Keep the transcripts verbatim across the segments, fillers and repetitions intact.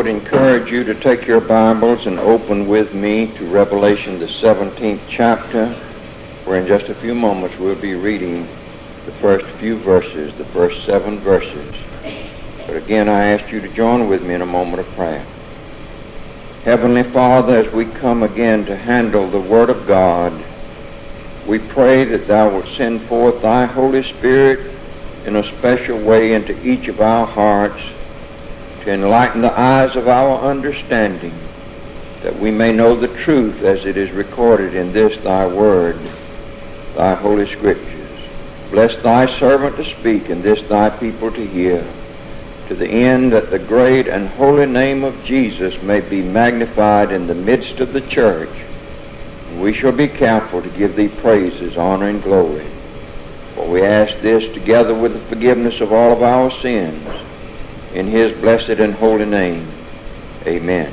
would encourage you to take your Bibles and open with me to Revelation, the seventeenth chapter, where in just a few moments we'll be reading the first few verses, the first seven verses. But again, I ask you to join with me in a moment of prayer. Heavenly Father, as we come again to handle the Word of God, we pray that Thou wilt send forth Thy Holy Spirit in a special way into each of our hearts to enlighten the eyes of our understanding, that we may know the truth as it is recorded in this Thy Word, Thy Holy Scriptures. Bless Thy servant to speak and this Thy people to hear, to the end that the great and holy name of Jesus may be magnified in the midst of the church. And we shall be careful to give Thee praises, honor, and glory. For we ask this together with the forgiveness of all of our sins, in His blessed and holy name. Amen.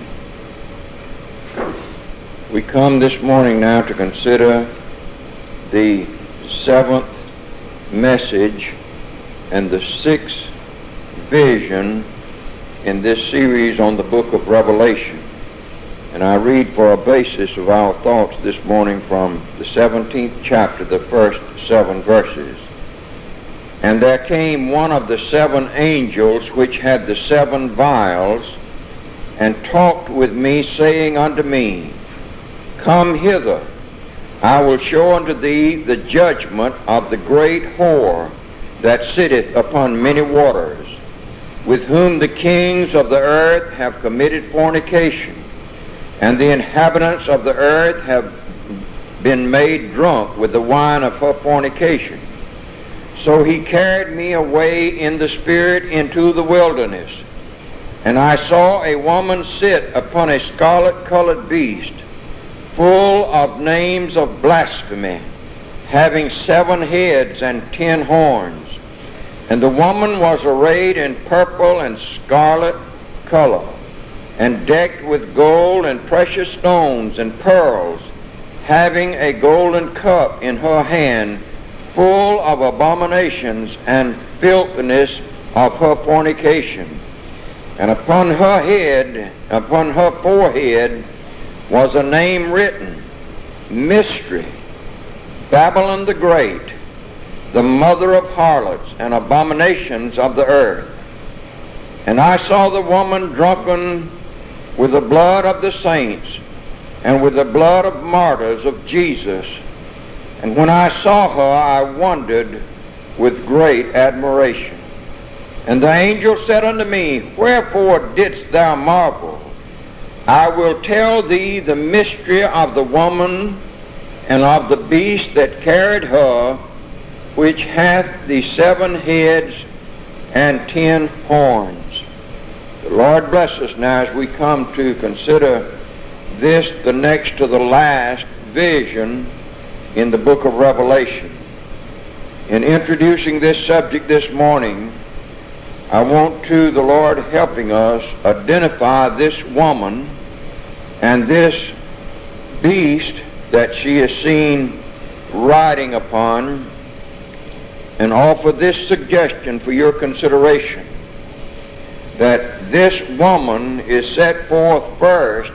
We come this morning now to consider the seventh message and the sixth vision in this series on the book of Revelation. And I read for a basis of our thoughts this morning from the seventeenth chapter, the first seven verses. And there came one of the seven angels which had the seven vials, and talked with me, saying unto me, Come hither, I will show unto thee the judgment of the great whore that sitteth upon many waters, with whom the kings of the earth have committed fornication, and the inhabitants of the earth have been made drunk with the wine of her fornication. So he carried me away in the Spirit into the wilderness, and I saw a woman sit upon a scarlet-colored beast, full of names of blasphemy, having seven heads and ten horns. And the woman was arrayed in purple and scarlet color, and decked with gold and precious stones and pearls, having a golden cup in her hand, full of abominations and filthiness of her fornication. And upon her head, upon her forehead, was a name written, Mystery, Babylon the Great, the mother of harlots and abominations of the earth. And I saw the woman drunken with the blood of the saints and with the blood of martyrs of Jesus. And when I saw her, I wondered with great admiration. And the angel said unto me, Wherefore didst thou marvel? I will tell thee the mystery of the woman and of the beast that carried her, which hath the seven heads and ten horns. The Lord bless us now as we come to consider this, the next to the last vision in the book of Revelation. In introducing this subject this morning, I want to, the Lord helping us, identify this woman and this beast that she is seen riding upon, and offer this suggestion for your consideration, that this woman is set forth first,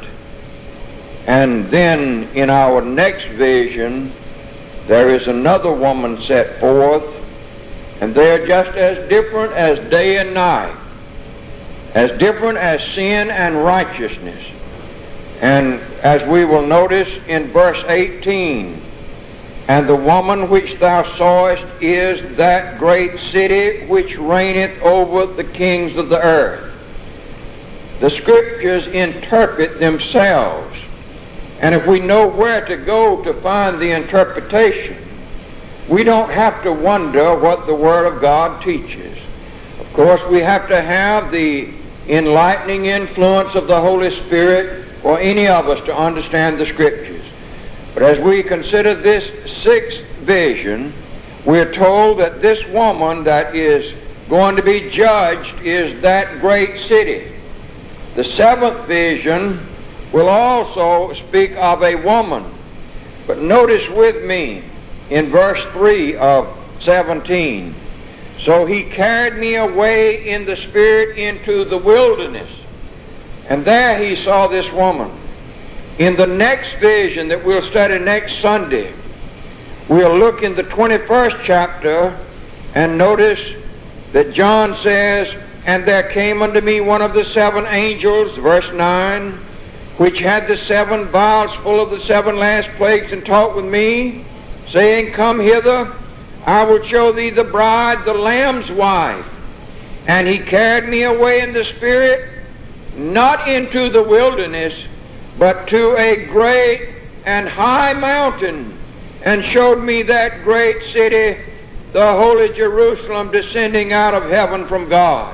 and then in our next vision there is another woman set forth, and they are just as different as day and night, as different as sin and righteousness. And as we will notice in verse eighteen, And the woman which thou sawest is that great city which reigneth over the kings of the earth. The Scriptures interpret themselves, and if we know where to go to find the interpretation, we don't have to wonder what the Word of God teaches. Of course, we have to have the enlightening influence of the Holy Spirit for any of us to understand the Scriptures. But as we consider this sixth vision, we're told that this woman that is going to be judged is that great city. The seventh vision will also speak of a woman. But notice with me in verse three of seventeen, So he carried me away in the Spirit into the wilderness, And there he saw this woman. In the next vision that we'll study next Sunday, we'll look in the twenty-first chapter and notice that John says, "And there came unto me one of the seven angels," verse nine, "which had the seven vials full of the seven last plagues, and talked with me, saying, Come hither, I will show thee the bride, the Lamb's wife. And he carried me away in the Spirit, not into the wilderness, but to a great and high mountain, and showed me that great city, the holy Jerusalem, descending out of heaven from God."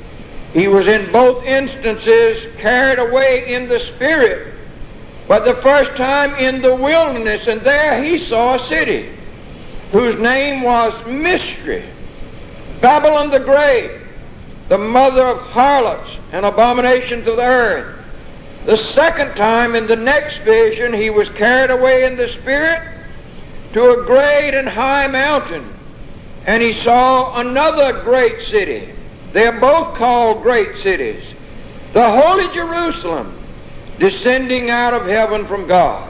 He was in both instances carried away in the Spirit, but the first time in the wilderness, and there he saw a city whose name was Mystery, Babylon the Great, the mother of harlots and abominations of the earth. The second time in the next vision, he was carried away in the Spirit to a great and high mountain, and he saw another great city. They're both called great cities. The holy Jerusalem, descending out of heaven from God.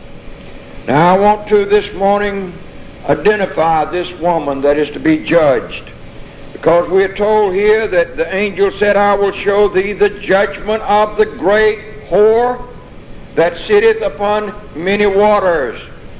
Now I want to this morning identify this woman that is to be judged, because we are told here that the angel said, "I will show thee the judgment of the great whore that sitteth upon many waters."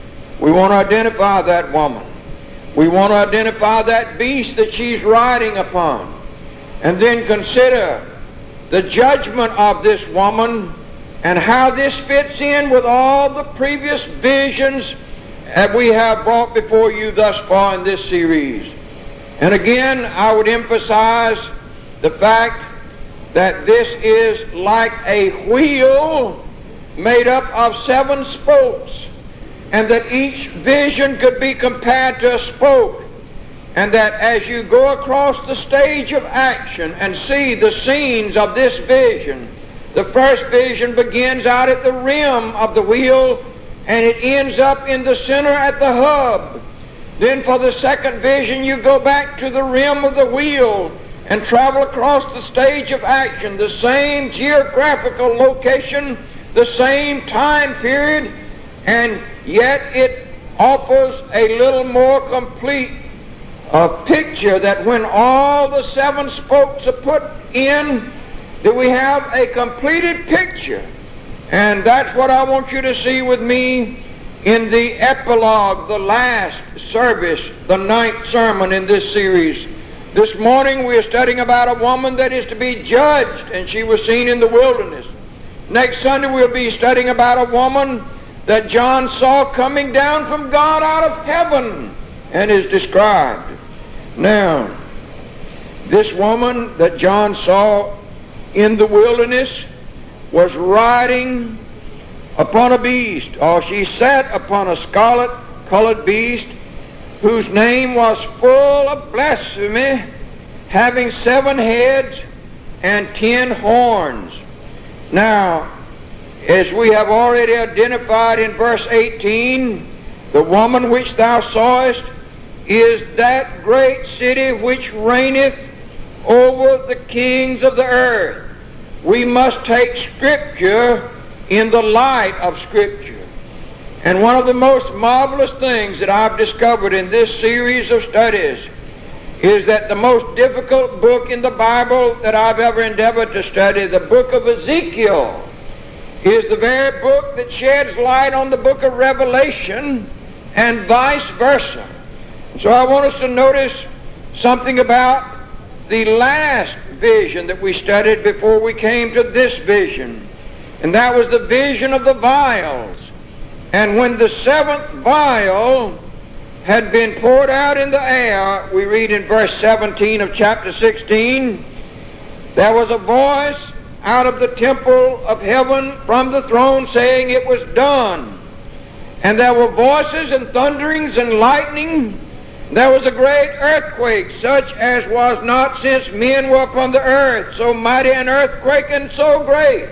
We want to identify that woman. We want to identify that beast that she's riding upon, and then consider the judgment of this woman and how this fits in with all the previous visions that we have brought before you thus far in this series. And again, I would emphasize the fact that this is like a wheel made up of seven spokes, and that each vision could be compared to a spoke, and that as you go across the stage of action and see the scenes of this vision, the first vision begins out at the rim of the wheel, and it ends up in the center at the hub. Then for the second vision, you go back to the rim of the wheel and travel across the stage of action, the same geographical location, the same time period, and yet it offers a little more complete uh, picture, that when all the seven spokes are put in, that we have a completed picture. And that's what I want you to see with me in the epilogue, the last service, the ninth sermon in this series. This morning we are studying about a woman that is to be judged, and she was seen in the wilderness. Next Sunday we'll be studying about a woman that John saw coming down from God out of heaven and is described. Now, this woman that John saw in the wilderness was riding upon a beast, or she sat upon a scarlet-colored beast, whose name was full of blasphemy, having seven heads and ten horns. Now, as we have already identified in verse eighteen, the woman which thou sawest is that great city which reigneth over the kings of the earth. We must take Scripture in the light of Scripture. And one of the most marvelous things that I've discovered in this series of studies is that the most difficult book in the Bible that I've ever endeavored to study, the book of Ezekiel, is the very book that sheds light on the book of Revelation, and vice versa. So I want us to notice something about the last vision that we studied before we came to this vision, and that was the vision of the vials. And when the seventh vial had been poured out in the air, we read in verse seventeen of chapter sixteen, there was a voice out of the temple of heaven from the throne saying, "It was done." And there were voices and thunderings and lightning. There was a great earthquake, such as was not since men were upon the earth, so mighty an earthquake and so great.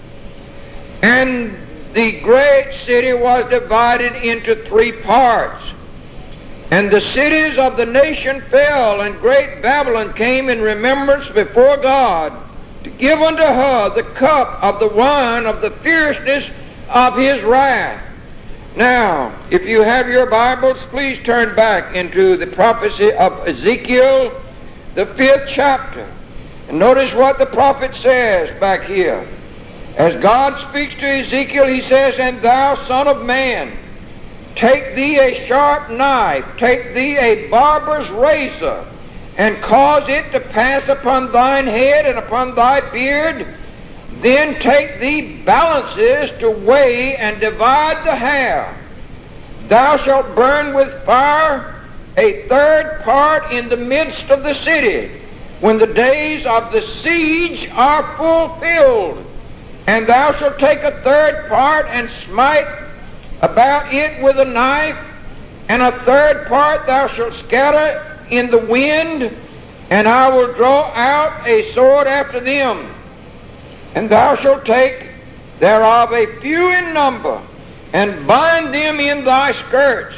And the great city was divided into three parts. And the cities of the nation fell, and great Babylon came in remembrance before God, to give unto her the cup of the wine of the fierceness of his wrath. Now, if you have your Bibles, please turn back into the prophecy of Ezekiel, the fifth chapter. And notice what the prophet says back here. As God speaks to Ezekiel, he says, And thou, son of man, take thee a sharp knife, take thee a barber's razor, and cause it to pass upon thine head and upon thy beard. Then take thee balances to weigh and divide the hair. Thou shalt burn with fire a third part in the midst of the city, when the days of the siege are fulfilled. And thou shalt take a third part and smite about it with a knife, and a third part thou shalt scatter in the wind, and I will draw out a sword after them. And thou shalt take thereof a few in number, and bind them in thy skirts.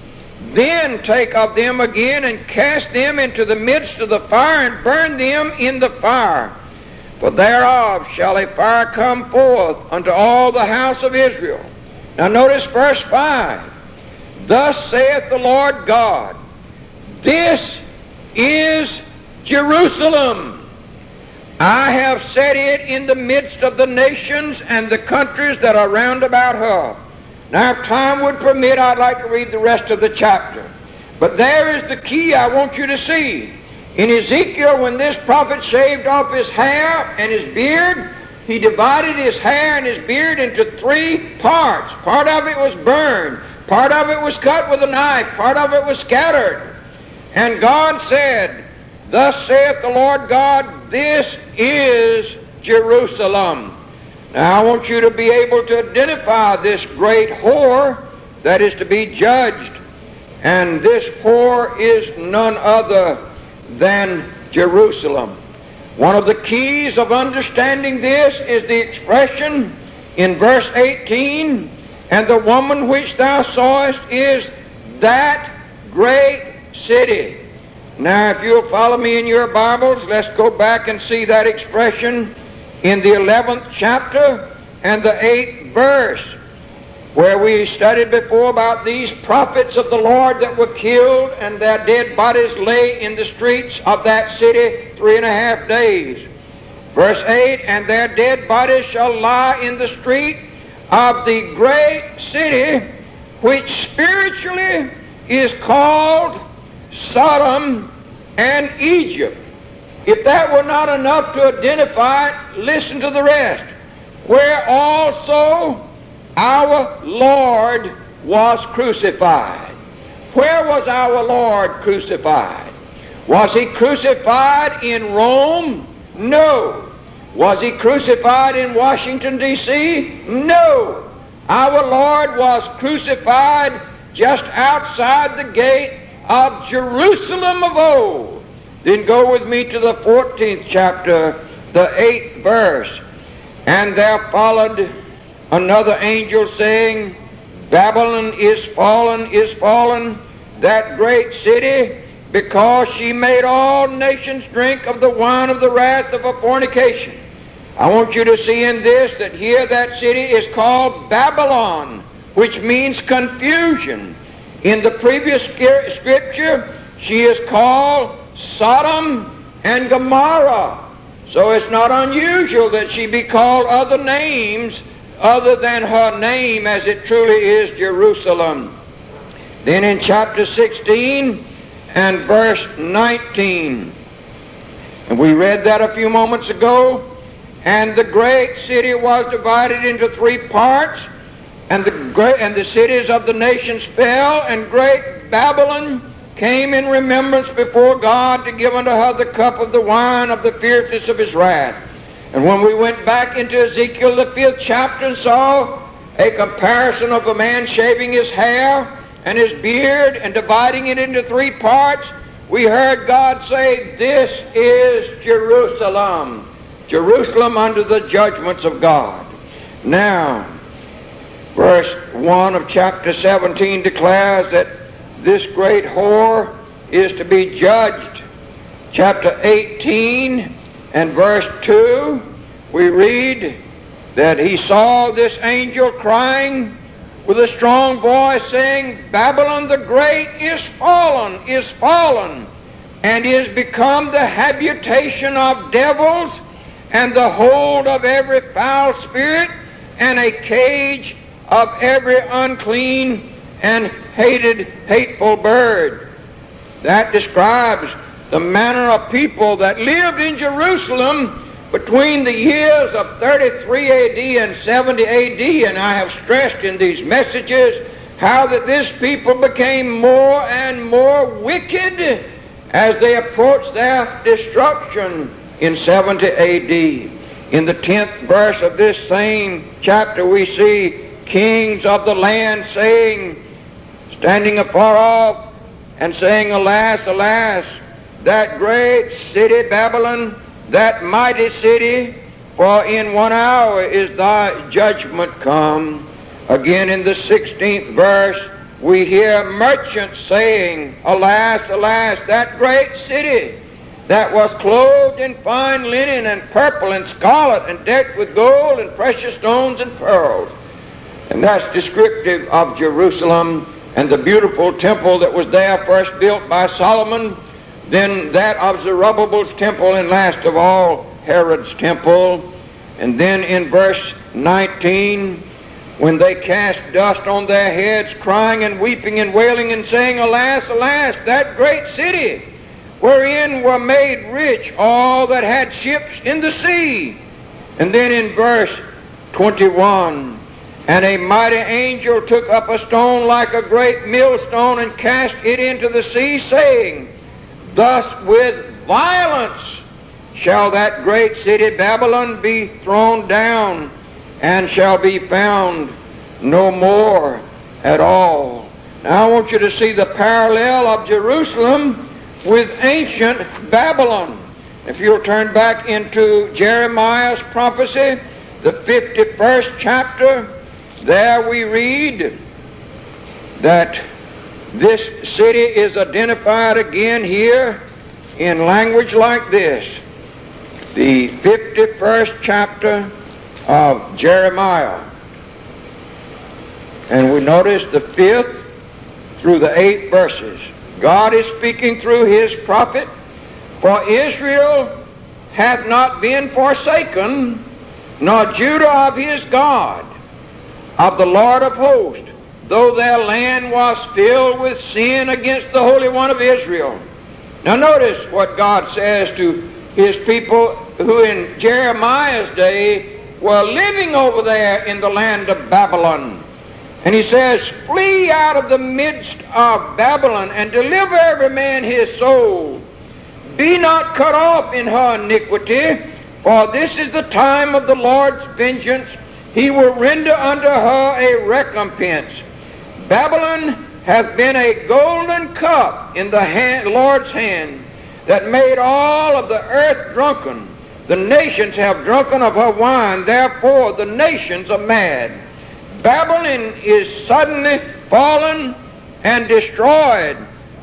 Then take of them again, and cast them into the midst of the fire, and burn them in the fire. For thereof shall a fire come forth unto all the house of Israel. Now notice verse five. Thus saith the Lord God, This is Jerusalem. I have set it in the midst of the nations and the countries that are round about her. Now, if time would permit, I'd like to read the rest of the chapter. But there is the key I want you to see. In Ezekiel, when this prophet shaved off his hair and his beard, he divided his hair and his beard into three parts. Part of it was burned. Part of it was cut with a knife. Part of it was scattered. And God said, Thus saith the Lord God, This is Jerusalem. Now I want you to be able to identify this great whore that is to be judged. And this whore is none other than Jerusalem. One of the keys of understanding this is the expression in verse eighteen, And the woman which thou sawest is that great city. Now, if you'll follow me in your Bibles, let's go back and see that expression in the eleventh chapter and the eighth verse, where we studied before about these prophets of the Lord that were killed, and their dead bodies lay in the streets of that city three and a half days. Verse eight, And their dead bodies shall lie in the street of the great city, which spiritually is called Sodom and Egypt. If that were not enough to identify it, listen to the rest. Where also our Lord was crucified. Where was our Lord crucified? Was he crucified in Rome? No. Was he crucified in Washington, D C? No. Our Lord was crucified just outside the gate of Jerusalem of old. Then go with me to the fourteenth chapter, the eighth verse. And there followed another angel saying, Babylon is fallen, is fallen, that great city, because she made all nations drink of the wine of the wrath of her fornication. I want you to see in this that here that city is called Babylon, which means confusion. In the previous scripture, she is called Sodom and Gomorrah. So it's not unusual that she be called other names other than her name, as it truly is Jerusalem. Then in chapter sixteen and verse nineteen, and we read that a few moments ago, and the great city was divided into three parts, and the great and the cities of the nations fell, and great Babylon came in remembrance before God to give unto her the cup of the wine of the fierceness of his wrath. And when we went back into Ezekiel, the fifth chapter, and saw a comparison of a man shaving his hair and his beard and dividing it into three parts, we heard God say, This is Jerusalem. Jerusalem under the judgments of God. Now, verse one of chapter seventeen declares that this great whore is to be judged. Chapter eighteen and verse two, we read that he saw this angel crying with a strong voice, saying, Babylon the Great is fallen, is fallen, and is become the habitation of devils, and the hold of every foul spirit, and a cage of every unclean and hated, hateful bird. That describes the manner of people that lived in Jerusalem between the years of thirty-three A D and seventy A D, and I have stressed in these messages how that this people became more and more wicked as they approached their destruction in seventy A D. In the tenth verse of this same chapter, we see kings of the land saying, standing afar off and saying, Alas, alas, that great city Babylon, that mighty city, for in one hour is thy judgment come. Again in the sixteenth verse, we hear merchants saying, Alas, alas, that great city that was clothed in fine linen and purple and scarlet and decked with gold and precious stones and pearls. And that's descriptive of Jerusalem and the beautiful temple that was there, first built by Solomon, then that of Zerubbabel's temple, and last of all, Herod's temple. And then in verse nineteen, when they cast dust on their heads, crying and weeping and wailing and saying, Alas, alas, that great city, wherein were made rich all that had ships in the sea. And then in verse twenty-one, and a mighty angel took up a stone like a great millstone and cast it into the sea, saying, Thus with violence shall that great city Babylon be thrown down, and shall be found no more at all. Now I want you to see the parallel of Jerusalem with ancient Babylon. If you'll turn back into Jeremiah's prophecy, the fifty-first chapter, there we read that this city is identified again here in language like this. The fifty-first chapter of Jeremiah. And we notice the fifth through the eighth verses. God is speaking through his prophet, For Israel hath not been forsaken, nor Judah of his God, of the Lord of hosts, though their land was filled with sin against the Holy One of Israel. Now notice what God says to his people who in Jeremiah's day were living over there in the land of Babylon. And he says, Flee out of the midst of Babylon and deliver every man his soul. Be not cut off in her iniquity, for this is the time of the Lord's vengeance. He will render unto her a recompense. Babylon hath been a golden cup in the hand, Lord's hand, that made all of the earth drunken. The nations have drunken of her wine, therefore the nations are mad. Babylon is suddenly fallen and destroyed.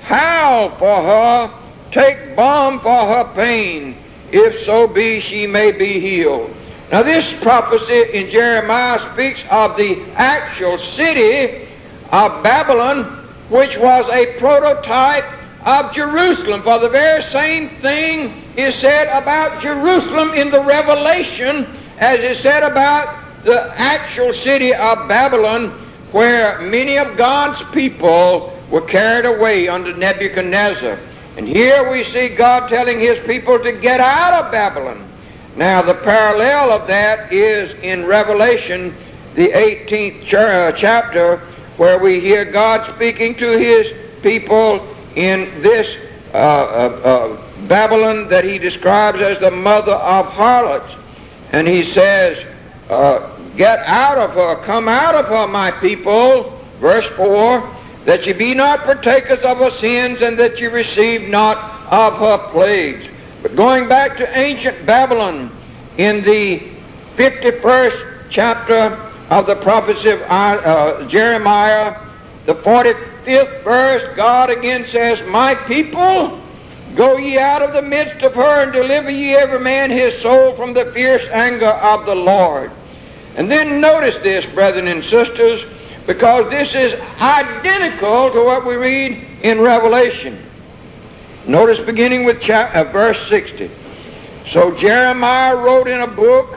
Howl for her, take balm for her pain, if so be she may be healed. Now this prophecy in Jeremiah speaks of the actual city of Babylon, which was a prototype of Jerusalem. For the very same thing is said about Jerusalem in the Revelation as is said about the actual city of Babylon, where many of God's people were carried away under Nebuchadnezzar. And here we see God telling his people to get out of Babylon. Now the parallel of that is in Revelation, the eighteenth chapter, where we hear God speaking to his people in this uh, uh, uh, Babylon that he describes as the mother of harlots. And he says, uh, get out of her, come out of her, my people, verse four, that ye be not partakers of her sins, and that ye receive not of her plagues. But going back to ancient Babylon, in the fifty-first chapter of the prophecy of uh, Jeremiah, the forty-fifth verse, God again says, My people, Go ye out of the midst of her, and deliver ye every man his soul from the fierce anger of the Lord. And then notice this, brethren and sisters, because this is identical to what we read in Revelation. Notice beginning with chapter, uh, verse sixty. So Jeremiah wrote in a book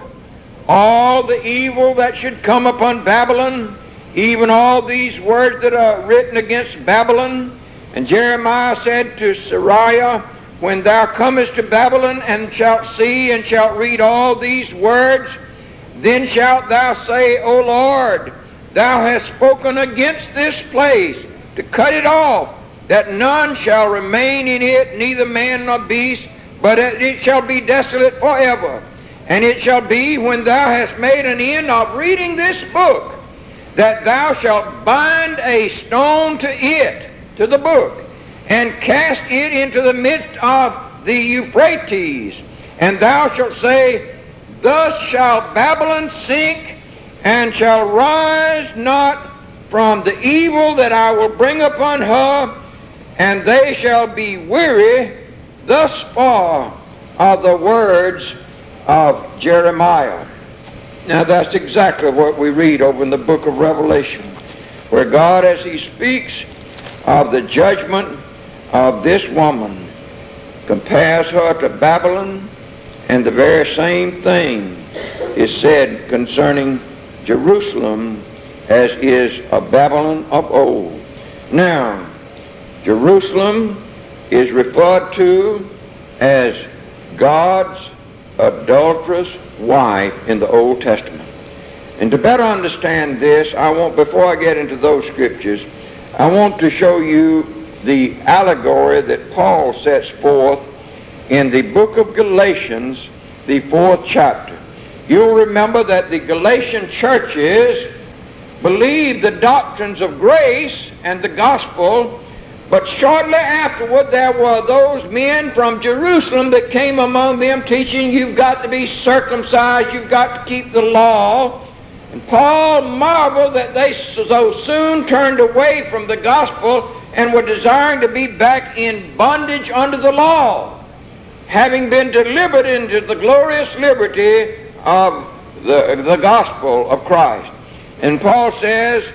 all the evil that should come upon Babylon, even all these words that are written against Babylon. And Jeremiah said to Sariah, when thou comest to Babylon, and shalt see and shalt read all these words, then shalt thou say, O Lord, thou hast spoken against this place, to cut it off, that none shall remain in it, neither man nor beast, but it shall be desolate forever. And it shall be, when thou hast made an end of reading this book, that thou shalt bind a stone to it, to the book, and cast it into the midst of the Euphrates. And thou shalt say, thus shall Babylon sink, and shall rise not from the evil that I will bring upon her, and they shall be weary. Thus far are the words of Jeremiah. Now that's exactly what we read over in the book of Revelation, where God, as he speaks of the judgment of this woman, compares her to Babylon, and the very same thing is said concerning Jerusalem as is of Babylon of old. Now, Jerusalem is referred to as God's adulterous wife in the Old Testament. And to better understand this, I want, before I get into those scriptures, I want to show you the allegory that Paul sets forth in the book of Galatians, the fourth chapter. You'll remember that the Galatian churches believed the doctrines of grace and the gospel, but shortly afterward there were those men from Jerusalem that came among them teaching you've got to be circumcised, you've got to keep the law. And Paul marveled that they so soon turned away from the gospel and were desiring to be back in bondage under the law, having been delivered into the glorious liberty of the, the gospel of Christ. And Paul says,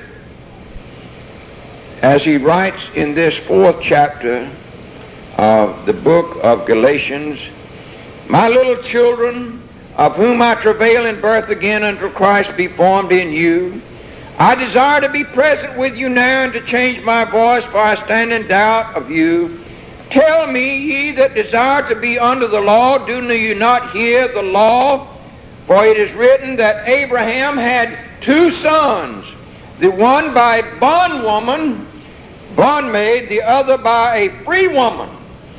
as he writes in this fourth chapter of the book of Galatians, my little children, of whom I travail in birth again until Christ be formed in you, I desire to be present with you now and to change my voice, for I stand in doubt of you. Tell me, ye that desire to be under the law, do you not hear the law? For it is written that Abraham had two sons, the one by a bondwoman, bondmaid, the other by a free woman.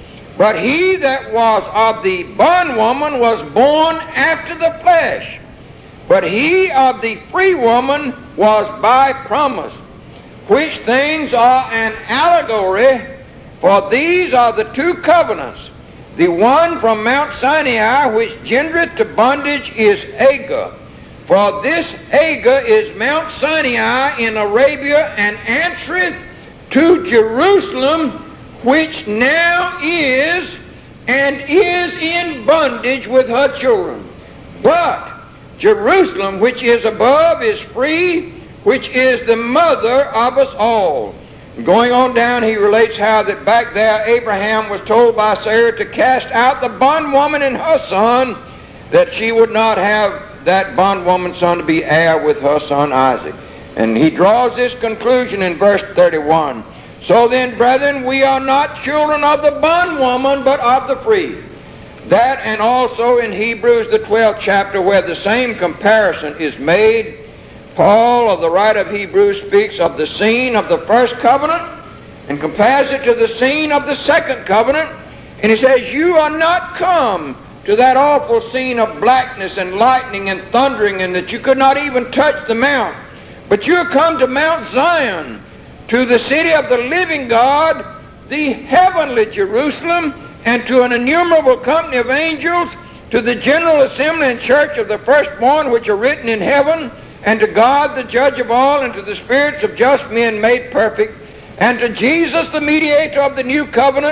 But he that was of the bondwoman was born after the flesh, but he of the free woman was by promise, which things are an allegory, for these are the two covenants. The one from Mount Sinai, which gendereth to bondage, is Hagar. For this Hagar is Mount Sinai in Arabia, and answereth to Jerusalem, which now is and is in bondage with her children. But Jerusalem, which is above, is free, which is the mother of us all. Going on down, he relates how that back there Abraham was told by Sarah to cast out the bondwoman and her son, that she would not have that bondwoman's son to be heir with her son Isaac. And he draws this conclusion in verse thirty-one. So then, brethren, we are not children of the bondwoman, but of the free. That, and also in Hebrews, the twelfth chapter, where the same comparison is made, Paul, of the writer of Hebrews, speaks of the scene of the first covenant and compares it to the scene of the second covenant. And he says, you are not come to that awful scene of blackness and lightning and thundering, and that you could not even touch the mount. But you are come to Mount Zion, to the city of the living God, the heavenly Jerusalem, and to an innumerable company of angels, to the general assembly and church of the firstborn which are written in heaven, and to God the judge of all, and to the spirits of just men made perfect, and to Jesus the mediator of the new covenant,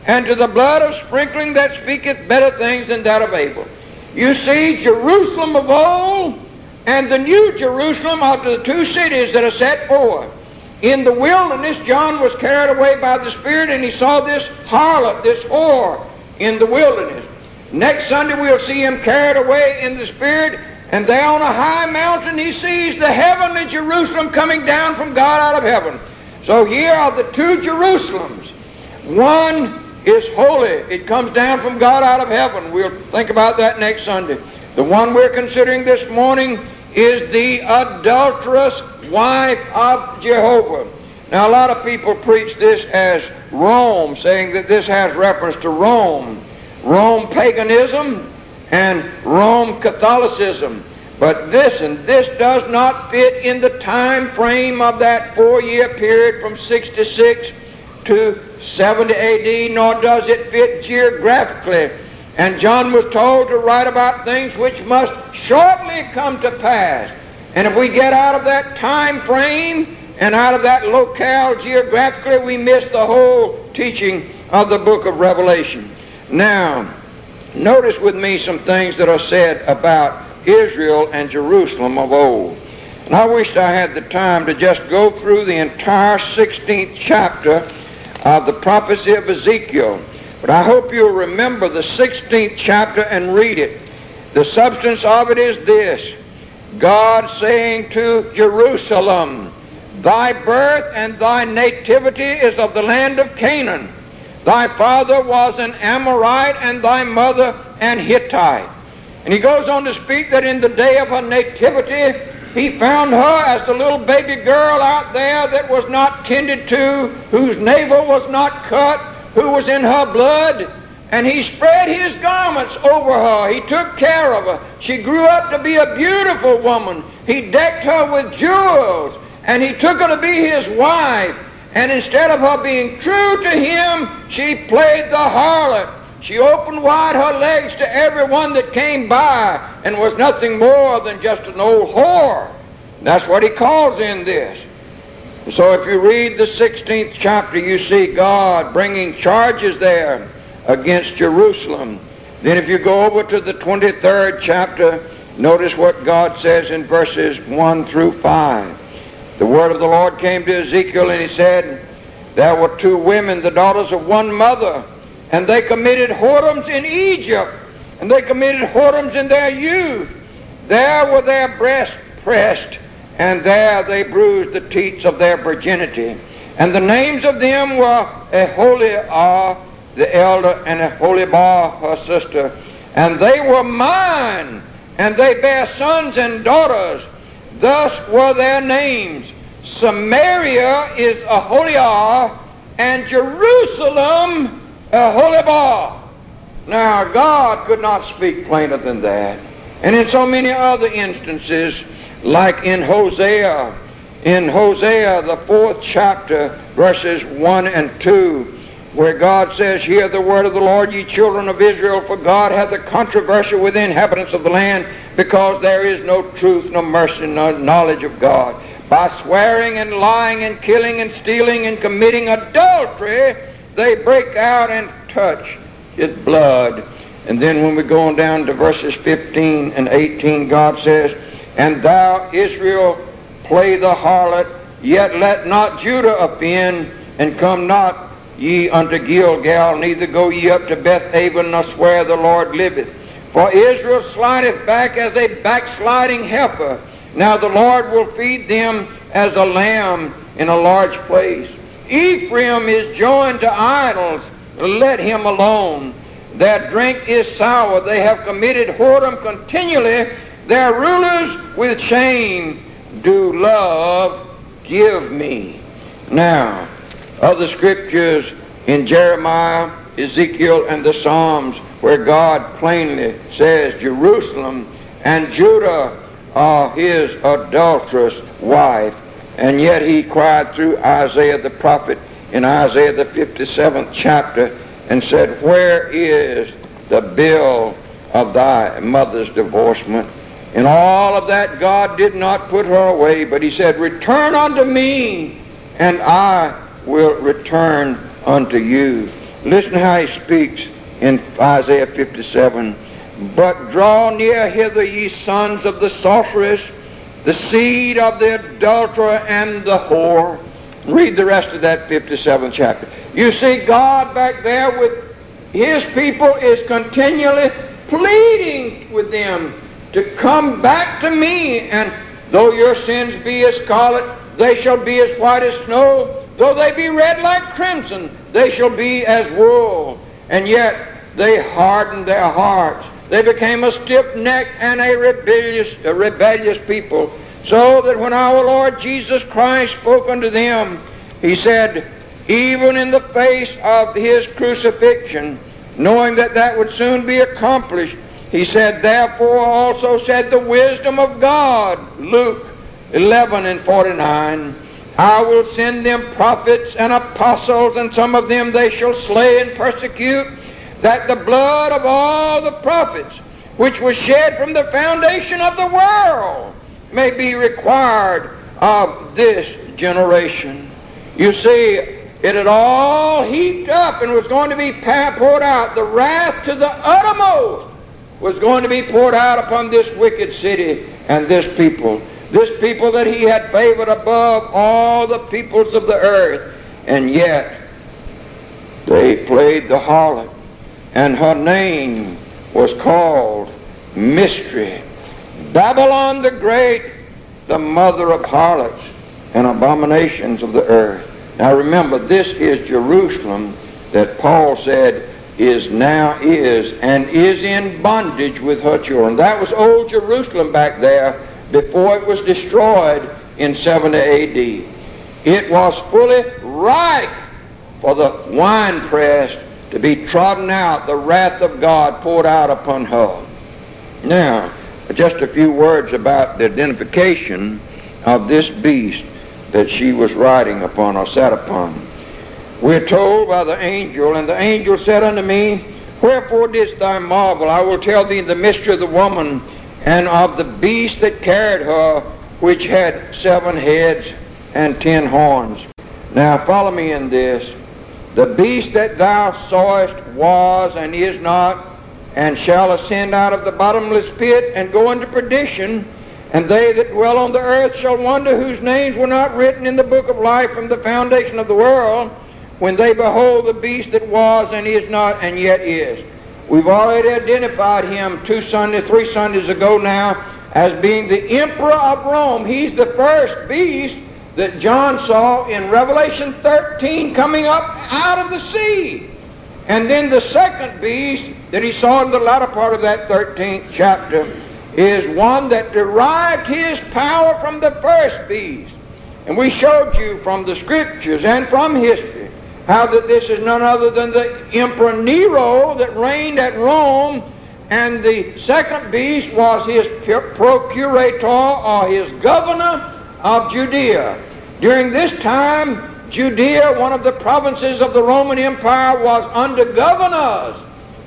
and to the blood of sprinkling that speaketh better things than that of Abel. You see, Jerusalem of old and the New Jerusalem are the two cities that are set forth. In the wilderness, John was carried away by the Spirit, and he saw this harlot, this whore, in the wilderness. Next Sunday, we'll see him carried away in the Spirit, and there on a high mountain he sees the heavenly Jerusalem coming down from God out of heaven. So here are the two Jerusalems. One is holy. It comes down from God out of heaven. We'll think about that next Sunday. The one we're considering this morning is the adulterous wife of Jehovah. Now, a lot of people preach this as Rome, saying that this has reference to Rome. Rome paganism and Rome Catholicism. But listen, this does not fit in the time frame of that four-year period from sixty-six to seventy A D, nor does it fit geographically. And John was told to write about things which must shortly come to pass. And if we get out of that time frame and out of that locale geographically, we miss the whole teaching of the book of Revelation. Now, notice with me some things that are said about Israel and Jerusalem of old. And I wished I had the time to just go through the entire sixteenth chapter of the prophecy of Ezekiel. But I hope you'll remember the sixteenth chapter and read it. The substance of it is this: God saying to Jerusalem, thy birth and thy nativity is of the land of Canaan. Thy father was an Amorite, and thy mother an Hittite. And he goes on to speak that in the day of her nativity, he found her as the little baby girl out there that was not tended to, whose navel was not cut, who was in her blood. And he spread his garments over her. He took care of her. She grew up to be a beautiful woman. He decked her with jewels, and he took her to be his wife. And instead of her being true to him, she played the harlot. She opened wide her legs to everyone that came by and was nothing more than just an old whore. That's what he calls in this. So if you read the sixteenth chapter, you see God bringing charges there against Jerusalem. Then if you go over to the twenty-third chapter, notice what God says in verses one through five. The word of the Lord came to Ezekiel, and he said, there were two women, the daughters of one mother, and they committed whoredoms in Egypt, and they committed whoredoms in their youth. There were their breasts pressed, and there they bruised the teats of their virginity. And the names of them were Aholiah the elder, and Aholibah her sister. And they were mine, and they bare sons and daughters. Thus were their names. Samaria is Aholiah, and Jerusalem Aholibah. Now, God could not speak plainer than that. And in so many other instances, like in Hosea, in Hosea, the fourth chapter, verses one and two, where God says, hear the word of the Lord, ye children of Israel, for God hath a controversy with the inhabitants of the land, because there is no truth, no mercy, no knowledge of God. By swearing and lying and killing and stealing and committing adultery, they break out and touch his blood. And then when we go on down to verses fifteen and eighteen, God says, and thou, Israel, play the harlot, yet let not Judah offend, and come not ye unto Gilgal, neither go ye up to Bethaven, nor swear the Lord liveth. For Israel slideth back as a backsliding heifer. Now the Lord will feed them as a lamb in a large place. Ephraim is joined to idols, let him alone. Their drink is sour, they have committed whoredom continually. Their rulers with shame do love give me. Now, other scriptures in Jeremiah, Ezekiel, and the Psalms, where God plainly says Jerusalem and Judah are his adulterous wife. And yet he cried through Isaiah the prophet in Isaiah the fifty-seventh chapter and said, where is the bill of thy mother's divorcement? In all of that, God did not put her away, but he said, return unto me, and I will return unto you. Listen how he speaks in Isaiah fifty-seven. But draw near hither, ye sons of the sorceress, the seed of the adulterer and the whore. Read the rest of that fifty-seventh chapter. You see, God back there with his people is continually pleading with them to come back to me. And though your sins be as scarlet, they shall be as white as snow. Though they be red like crimson, they shall be as wool. And yet they hardened their hearts. They became a stiff-necked and a rebellious, a rebellious people, so that when our Lord Jesus Christ spoke unto them, he said, even in the face of his crucifixion, knowing that that would soon be accomplished, he said, therefore also said the wisdom of God, Luke eleven and forty-nine, I will send them prophets and apostles, and some of them they shall slay and persecute, that the blood of all the prophets, which was shed from the foundation of the world, may be required of this generation. You see, it had all heaped up and was going to be poured out. The wrath to the uttermost was going to be poured out upon this wicked city and this people. This people that he had favored above all the peoples of the earth. And yet, they played the harlot. And her name was called Mystery. Babylon the Great, the mother of harlots and abominations of the earth. Now remember, this is Jerusalem that Paul said is now is and is in bondage with her children. That was old Jerusalem back there before it was destroyed in seventy A D. It was fully ripe for the winepress to be trodden out, the wrath of God poured out upon her. Now, just a few words about the identification of this beast that she was riding upon or sat upon. We're told by the angel, and the angel said unto me, wherefore didst thou marvel? I will tell thee the mystery of the woman and of the beast that carried her, which had seven heads and ten horns. Now follow me in this. The beast that thou sawest was and is not, and shall ascend out of the bottomless pit and go into perdition. And they that dwell on the earth shall wonder whose names were not written in the book of life from the foundation of the world, when they behold the beast that was and is not and yet is. We've already identified him two Sundays, three Sundays ago now as being the emperor of Rome. He's the first beast that John saw in Revelation thirteen coming up out of the sea. And then the second beast that he saw in the latter part of that thirteenth chapter is one that derived his power from the first beast. And we showed you from the scriptures and from history how that this is none other than the Emperor Nero that reigned at Rome, and the second beast was his procurator or his governor of Judea. During this time, Judea, one of the provinces of the Roman Empire, was under governors.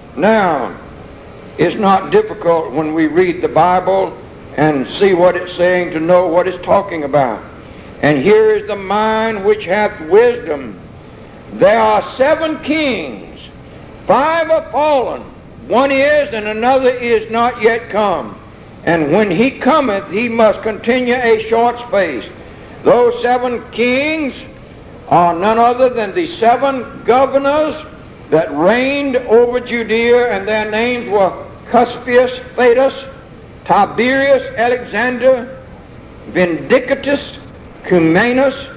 Now, it's not difficult when we read the Bible and see what it's saying to know what it's talking about. And here is the mind which hath wisdom. There are seven kings, five are fallen, one is and another is not yet come. And when he cometh, he must continue a short space. Those seven kings are none other than the seven governors that reigned over Judea, and their names were Cuspius, Fadus, Tiberius, Alexander, Vindictus, Cumanus,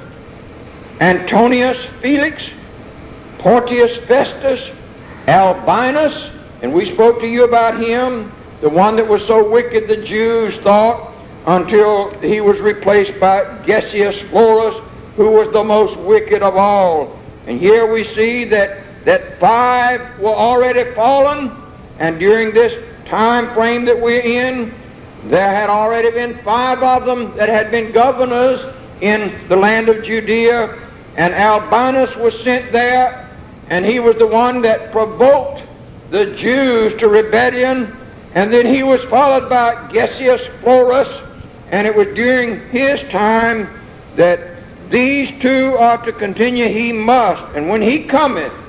Antonius, Felix, Portius Festus, Albinus, and we spoke to you about him, the one that was so wicked the Jews thought, until he was replaced by Gessius Florus, who was the most wicked of all. And here we see that, that five were already fallen, and during this time frame that we're in, there had already been five of them that had been governors in the land of Judea, and Albinus was sent there, and he was the one that provoked the Jews to rebellion. And then he was followed by Gessius Florus, and it was during his time that these two are to continue. He must, and when he cometh,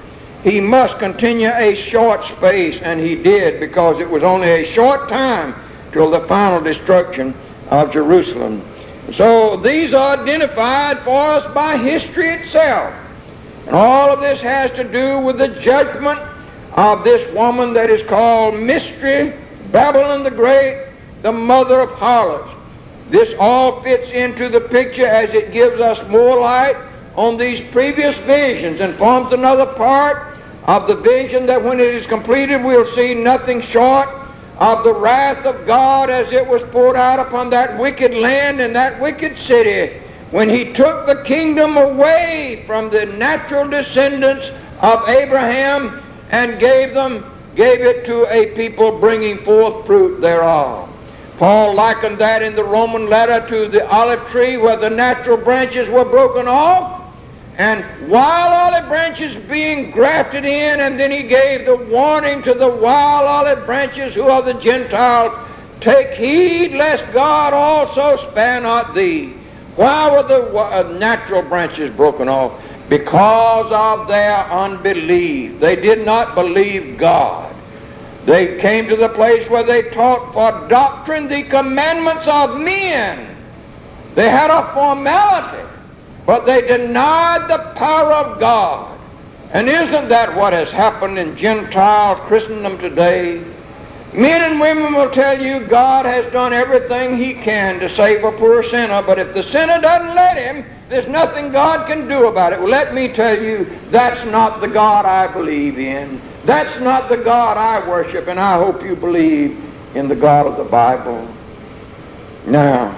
he must continue a short space, and he did, because it was only a short time till the final destruction of Jerusalem. So these are identified for us by history itself. And all of this has to do with the judgment of this woman that is called Mystery Babylon the Great, the mother of harlots. This all fits into the picture as it gives us more light on these previous visions and forms another part of the vision that when it is completed we'll see nothing short of the wrath of God as it was poured out upon that wicked land and that wicked city when he took the kingdom away from the natural descendants of Abraham and gave them, gave it to a people bringing forth fruit thereof. Paul likened that in the Roman letter to the olive tree where the natural branches were broken off, and wild olive branches being grafted in, and then he gave the warning to the wild olive branches who are the Gentiles, take heed lest God also spare not thee. Why were the natural branches broken off? Because of their unbelief. They did not believe God. They came to the place where they taught for doctrine the commandments of men. They had a formality, but they denied the power of God. And isn't that what has happened in Gentile Christendom today? Men and women will tell you God has done everything he can to save a poor sinner, but if the sinner doesn't let him, there's nothing God can do about it. Well, let me tell you, that's not the God I believe in. That's not the God I worship, and I hope you believe in the God of the Bible. Now,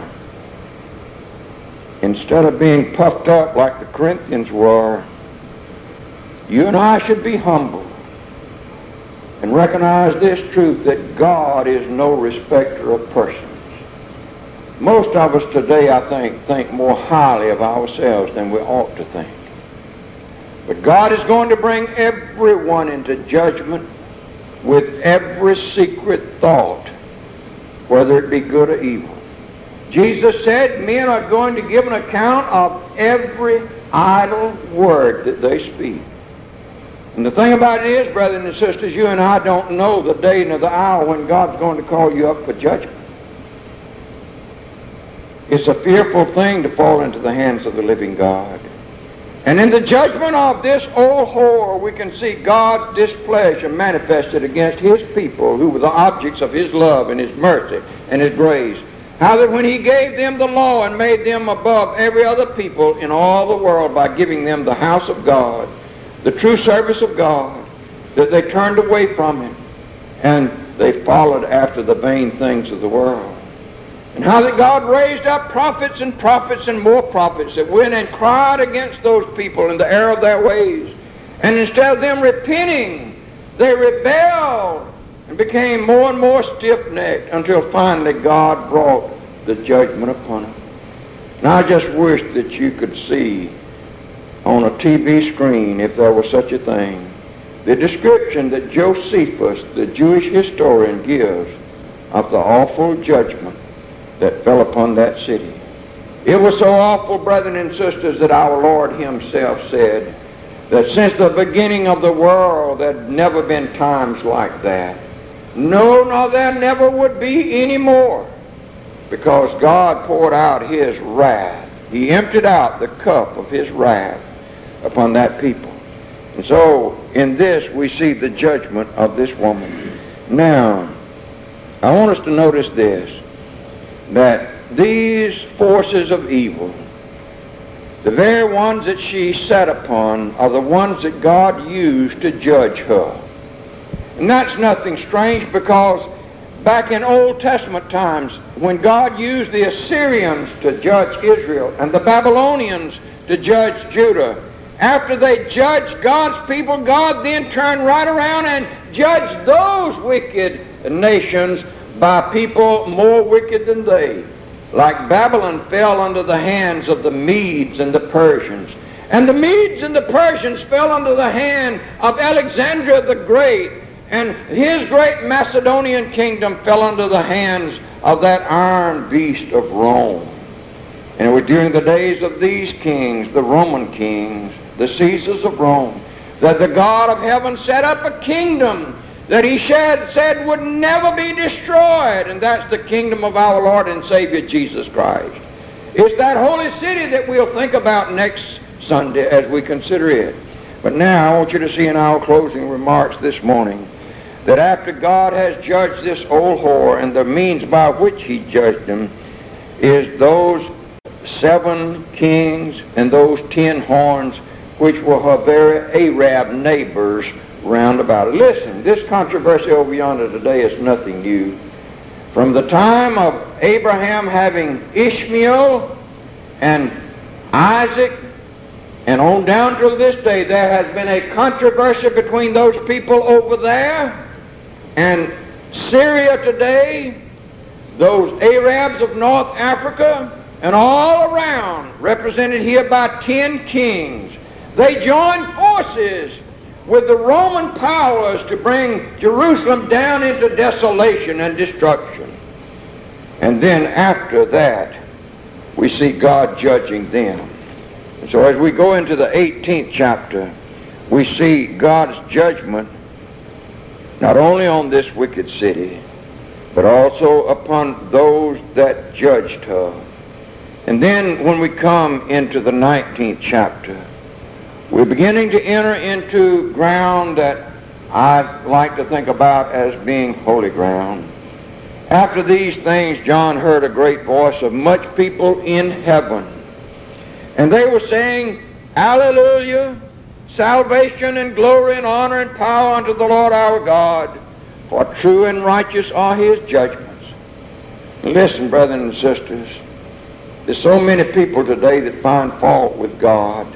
instead of being puffed up like the Corinthians were, you and I should be humble and recognize this truth, that God is no respecter of persons. Most of us today, I think, think more highly of ourselves than we ought to think. But God is going to bring everyone into judgment with every secret thought, whether it be good or evil. Jesus said men are going to give an account of every idle word that they speak. And the thing about it is, brothers and sisters, you and I don't know the day nor the hour when God's going to call you up for judgment. It's a fearful thing to fall into the hands of the living God. And in the judgment of this old whore, we can see God's displeasure manifested against his people who were the objects of his love and his mercy and his grace. How that when he gave them the law and made them above every other people in all the world by giving them the house of God, the true service of God, that they turned away from him and they followed after the vain things of the world. And how that God raised up prophets and prophets and more prophets that went and cried against those people in the error of their ways. And instead of them repenting, they rebelled and became more and more stiff-necked until finally God brought the judgment upon them. And I just wish that you could see on a T V screen, if there was such a thing, the description that Josephus, the Jewish historian, gives of the awful judgment that fell upon that city. It was so awful, brethren and sisters, that our Lord himself said that since the beginning of the world there had never been times like that. No, nor there never would be any more, because God poured out his wrath. He emptied out the cup of his wrath upon that people. And so in this we see the judgment of this woman. Now, I want us to notice this, that these forces of evil, the very ones that she sat upon, are the ones that God used to judge her. And that's nothing strange, because back in Old Testament times, when God used the Assyrians to judge Israel and the Babylonians to judge Judah, after they judged God's people, God then turned right around and judged those wicked nations by people more wicked than they. Like Babylon fell under the hands of the Medes and the Persians. And the Medes and the Persians fell under the hand of Alexander the Great. And his great Macedonian kingdom fell under the hands of that iron beast of Rome. And it was during the days of these kings, the Roman kings, the Caesars of Rome, that the God of heaven set up a kingdom that he said, said would never be destroyed, and that's the kingdom of our Lord and Savior Jesus Christ. It's that holy city that we'll think about next Sunday as we consider it. But now I want you to see in our closing remarks this morning that after God has judged this old whore, and the means by which he judged them is those seven kings and those ten horns which were her very Arab neighbors round about her. Listen, this controversy over yonder today is nothing new. From the time of Abraham having Ishmael and Isaac and on down to this day, there has been a controversy between those people over there and Syria today, those Arabs of North Africa, and all around, represented here by ten kings. They joined forces with the Roman powers to bring Jerusalem down into desolation and destruction. And then after that, we see God judging them. And so as we go into the eighteenth chapter, we see God's judgment not only on this wicked city, but also upon those that judged her. And then when we come into the nineteenth chapter, we're beginning to enter into ground that I like to think about as being holy ground. After these things, John heard a great voice of much people in heaven. And they were saying, Hallelujah, salvation and glory and honor and power unto the Lord our God, for true and righteous are his judgments. Listen, brethren and sisters, there's so many people today that find fault with God.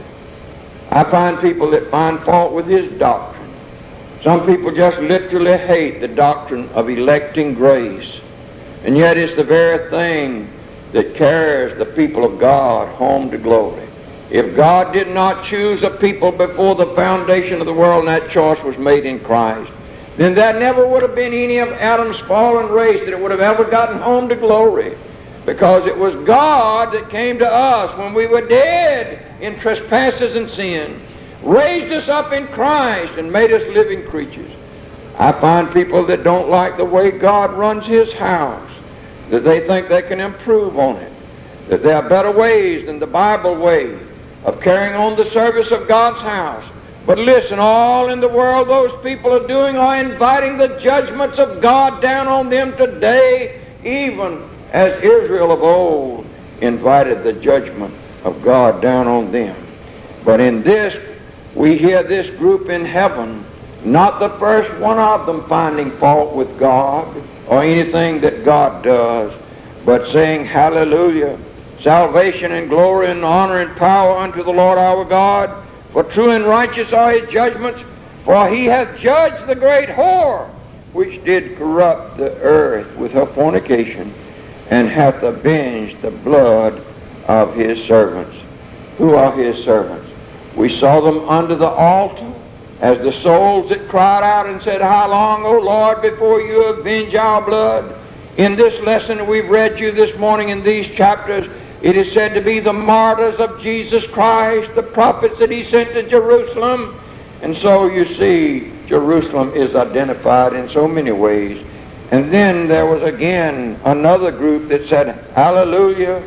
I find people that find fault with his doctrine. Some people just literally hate the doctrine of electing grace. And yet it's the very thing that carries the people of God home to glory. If God did not choose a people before the foundation of the world and that choice was made in Christ, then there never would have been any of Adam's fallen race that it would have ever gotten home to glory. Because it was God that came to us when we were dead in trespasses and sin, raised us up in Christ and made us living creatures. I find people that don't like the way God runs his house, that they think they can improve on it, that there are better ways than the Bible way of carrying on the service of God's house. But listen, all in the world those people are doing are inviting the judgments of God down on them today, even as Israel of old invited the judgment of God down on them. But in this, we hear this group in heaven, not the first one of them finding fault with God or anything that God does, but saying, Hallelujah, salvation and glory and honor and power unto the Lord our God, for true and righteous are his judgments, for he hath judged the great whore, which did corrupt the earth with her fornication, and hath avenged the blood of his servants. Who are his servants? We saw them under the altar as the souls that cried out and said, How long, O Lord, before you avenge our blood? In this lesson we've read you this morning in these chapters, it is said to be the martyrs of Jesus Christ, the prophets that he sent to Jerusalem. And so you see, Jerusalem is identified in so many ways. And then there was again another group that said, Hallelujah.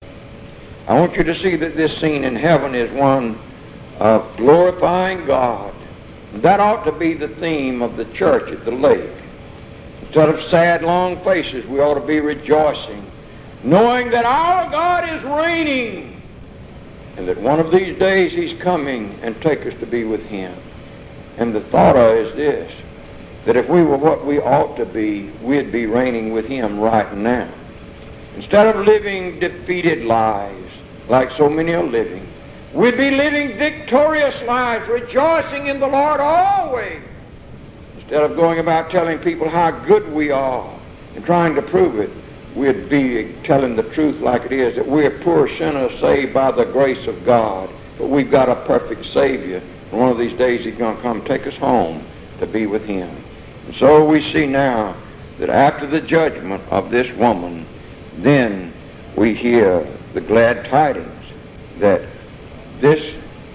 I want you to see that this scene in heaven is one of glorifying God. That ought to be the theme of the church at the lake. Instead of sad, long faces, we ought to be rejoicing, knowing that our God is reigning, and that one of these days he's coming and take us to be with him. And the thought is this, that if we were what we ought to be, we'd be reigning with him right now. Instead of living defeated lives like so many are living, we'd be living victorious lives, rejoicing in the Lord always. Instead of going about telling people how good we are and trying to prove it, we'd be telling the truth like it is, that we're poor sinners saved by the grace of God, but we've got a perfect Savior, and one of these days he's going to come take us home to be with him. And so we see now that after the judgment of this woman, then we hear the glad tidings that this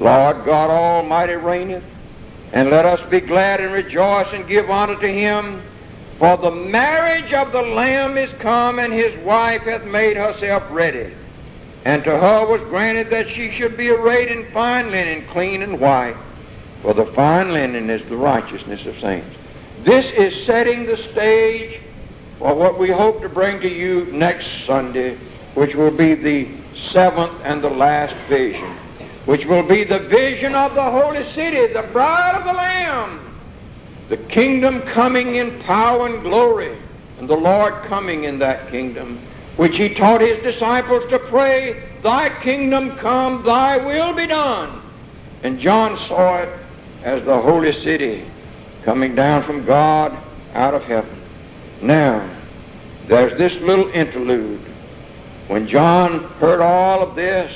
Lord God Almighty reigneth, and let us be glad and rejoice and give honor to him. For the marriage of the Lamb is come, and his wife hath made herself ready. And to her was granted that she should be arrayed in fine linen, clean and white. For the fine linen is the righteousness of saints. This is setting the stage for what we hope to bring to you next Sunday, which will be the seventh and the last vision, which will be the vision of the holy city, the bride of the Lamb, the kingdom coming in power and glory, and the Lord coming in that kingdom, which he taught his disciples to pray, thy kingdom come, thy will be done. And John saw it as the holy city coming down from God out of heaven. Now, there's this little interlude. When John heard all of this,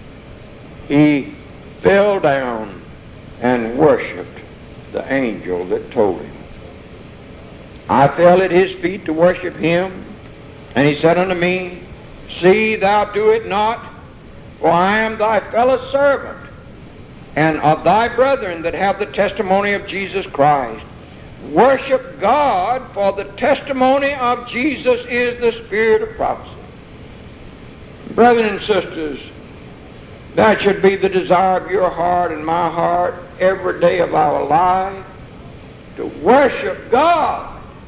he fell down and worshiped the angel that told him. I fell at his feet to worship him, and he said unto me, see thou do it not, for I am thy fellow servant, and of thy brethren that have the testimony of Jesus Christ. Worship God, for the testimony of Jesus is the spirit of prophecy. Brethren and sisters, that should be the desire of your heart and my heart every day of our life, to worship God.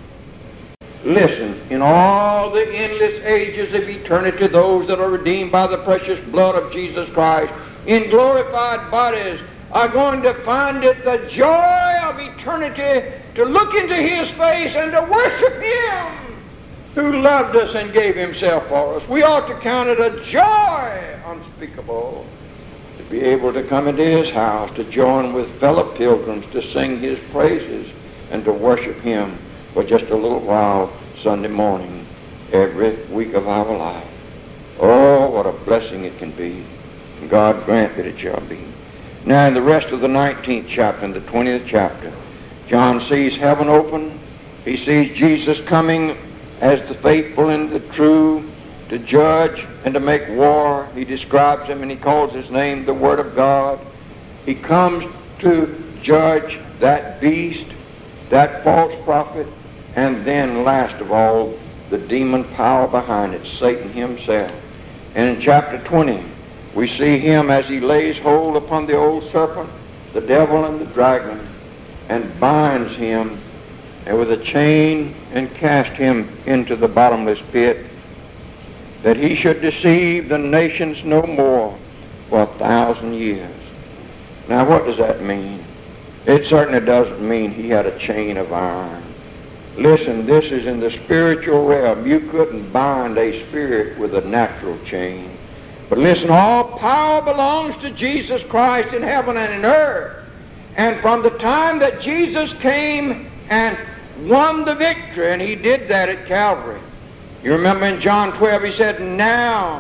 Listen, in all the endless ages of eternity, those that are redeemed by the precious blood of Jesus Christ in glorified bodies are going to find it the joy of eternity to look into his face and to worship him who loved us and gave himself for us. We ought to count it a joy unspeakable to be able to come into his house, to join with fellow pilgrims, to sing his praises, and to worship him for just a little while Sunday morning every week of our life. Oh, what a blessing it can be. And God grant that it shall be. Now in the rest of the nineteenth chapter and the twentieth chapter, John sees heaven open. He sees Jesus coming as the faithful and the true to judge and to make war. He describes him and he calls his name the Word of God. He comes to judge that beast, that false prophet, and then last of all, the demon power behind it, Satan himself. And in chapter twenty, we see him as he lays hold upon the old serpent, the devil and the dragon, and binds him and with a chain and cast him into the bottomless pit, that he should deceive the nations no more for a thousand years. Now what does that mean? It certainly doesn't mean he had a chain of iron. Listen, this is in the spiritual realm. You couldn't bind a spirit with a natural chain. But listen, all power belongs to Jesus Christ in heaven and in earth. And from the time that Jesus came and won the victory, and he did that at Calvary. You remember in John twelve, he said, now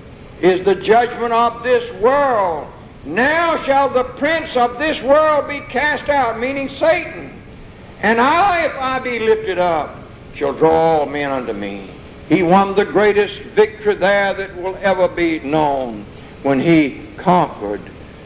is the judgment of this world. Now shall the prince of this world be cast out, meaning Satan. And I, if I be lifted up, shall draw all men unto me. He won the greatest victory there that will ever be known when he conquered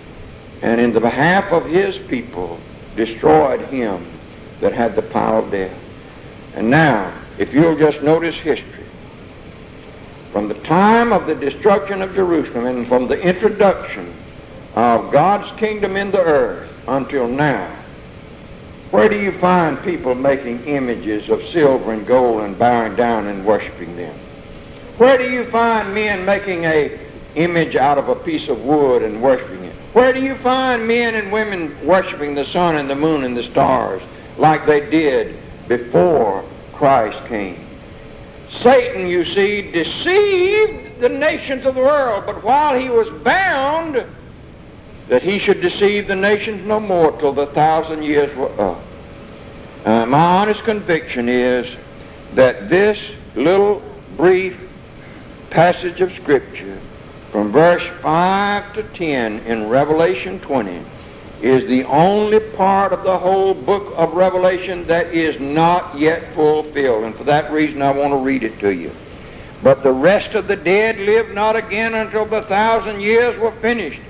and in the behalf of his people destroyed him that had the power of death. And now, if you'll just notice history, from the time of the destruction of Jerusalem and from the introduction of God's kingdom in the earth until now, where do you find people making images of silver and gold and bowing down and worshiping them? Where do you find men making a image out of a piece of wood and worshiping it? Where do you find men and women worshiping the sun and the moon and the stars like they did before Christ came? Satan, you see, deceived the nations of the world, but while he was bound, that he should deceive the nations no more till the thousand years were up. Uh, my honest conviction is that this little brief passage of Scripture from verse five to ten in Revelation twenty is the only part of the whole book of Revelation that is not yet fulfilled. And for that reason I want to read it to you. But the rest of the dead live not again until the thousand years were finished.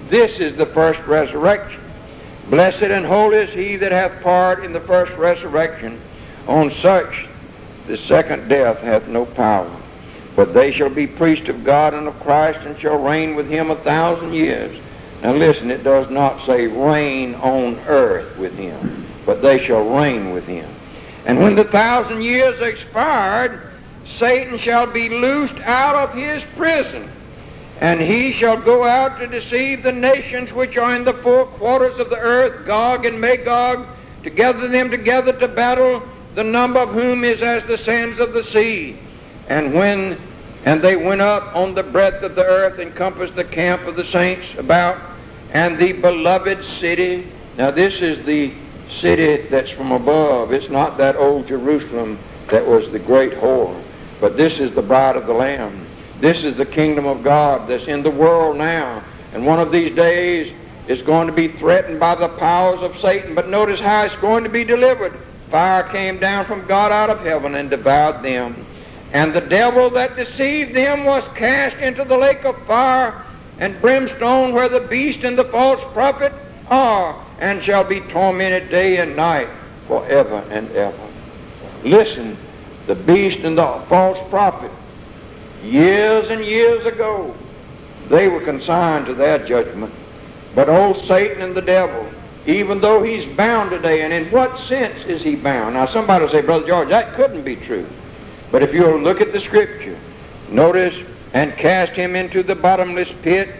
This is the first resurrection. Blessed and holy is he that hath part in the first resurrection. On such the second death hath no power. But they shall be priests of God and of Christ, and shall reign with him a thousand years. Now listen, it does not say reign on earth with him, but they shall reign with him. And when the thousand years are expired, Satan shall be loosed out of his prison, and he shall go out to deceive the nations which are in the four quarters of the earth, Gog and Magog, to gather them together to battle, the number of whom is as the sands of the sea. And when and they went up on the breadth of the earth, and compassed the camp of the saints about, and the beloved city. Now this is the city that's from above. It's not that old Jerusalem that was the great whore, but this is the bride of the Lamb. This is the kingdom of God that's in the world now, and one of these days is going to be threatened by the powers of Satan. But notice how it's going to be delivered. Fire came down from God out of heaven and devoured them. And the devil that deceived them was cast into the lake of fire and brimstone, where the beast and the false prophet are, and shall be tormented day and night forever and ever. Listen, the beast and the false prophet, years and years ago, they were consigned to their judgment. But old Satan and the devil, even though he's bound today, and in what sense is he bound? Now somebody will say, Brother George, that couldn't be true. But if you'll look at the Scripture, notice, and cast him into the bottomless pit,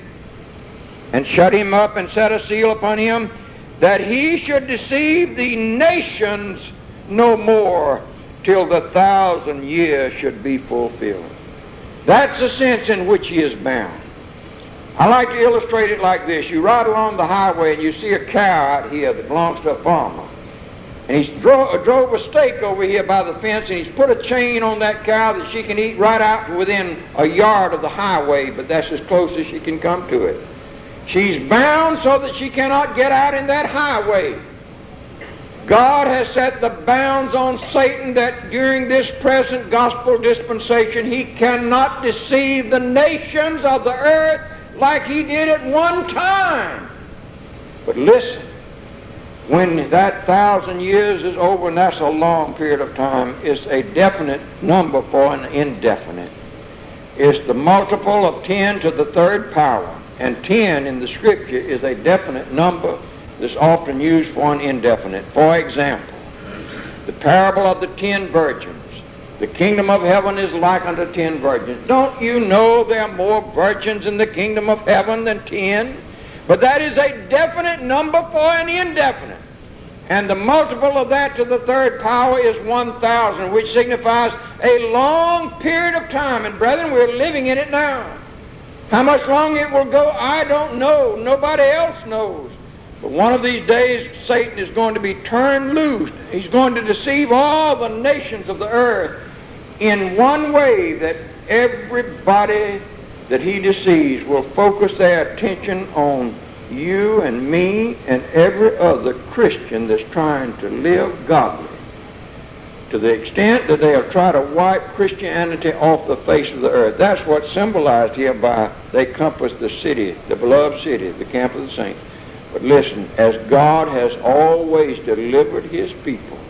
and shut him up, and set a seal upon him, that he should deceive the nations no more, till the thousand years should be fulfilled. That's the sense in which he is bound. I like to illustrate it like this. You ride along the highway and you see a cow out here that belongs to a farmer. And he's dro- drove a stake over here by the fence, and he's put a chain on that cow that she can eat right out within a yard of the highway, but that's as close as she can come to it. She's bound so that she cannot get out in that highway. God has set the bounds on Satan that during this present gospel dispensation he cannot deceive the nations of the earth like he did at one time. But listen, when that thousand years is over, and that's a long period of time, it's a definite number for an indefinite. It's the multiple of ten to the third power. And ten in the Scripture is a definite number that's often used for an indefinite. For example, the parable of the ten virgins. The kingdom of heaven is like unto ten virgins. Don't you know there are more virgins in the kingdom of heaven than ten? But that is a definite number for an indefinite. And the multiple of that to the third power is one thousand, which signifies a long period of time. And brethren, we're living in it now. How much longer it will go, I don't know. Nobody else knows. But one of these days, Satan is going to be turned loose. He's going to deceive all the nations of the earth in one way that everybody that he deceives will focus their attention on you and me and every other Christian that's trying to live godly, to the extent that they'll try to wipe Christianity off the face of the earth. That's what's symbolized here by they compass the city, the beloved city, the camp of the saints. But listen, as God has always delivered his people,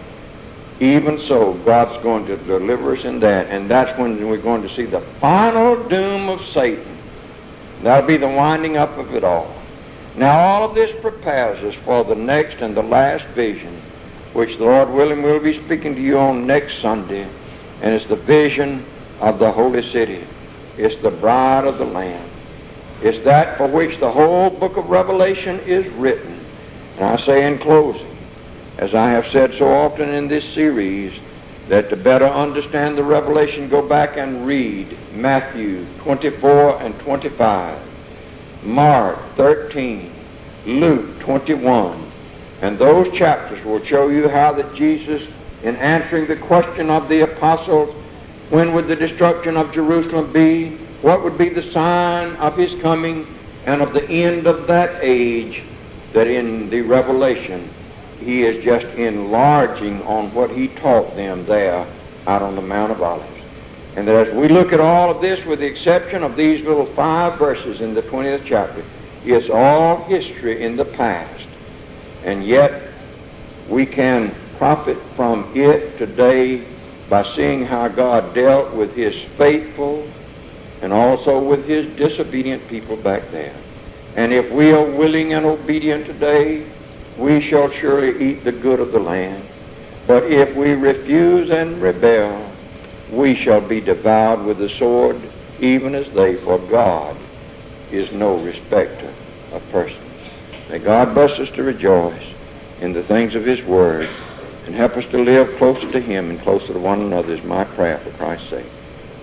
even so God's going to deliver us in that. And that's when we're going to see the final doom of Satan. That'll be the winding up of it all. Now all of this prepares us for the next and the last vision, which the Lord willing will be speaking to you on next Sunday. And it's the vision of the holy city. It's the bride of the Lamb. It's that for which the whole book of Revelation is written. And I say in closing, as I have said so often in this series, that to better understand the Revelation, go back and read Matthew twenty-four and twenty-five, Mark thirteen, Luke twenty-one. And those chapters will show you how that Jesus, in answering the question of the apostles, when would the destruction of Jerusalem be? What would be the sign of his coming and of the end of that age? That in the Revelation, he is just enlarging on what he taught them there out on the Mount of Olives. And that as we look at all of this, with the exception of these little five verses in the twentieth chapter, It's all history in the past, and yet we can profit from it today by seeing how God dealt with his faithful and also with his disobedient people back then. And if we are willing and obedient today, we shall surely eat the good of the land. But if we refuse and rebel, we shall be devoured with the sword, even as they, for God is no respecter of persons. May God bless us to rejoice in the things of his word and help us to live closer to him and closer to one another is my prayer for Christ's sake.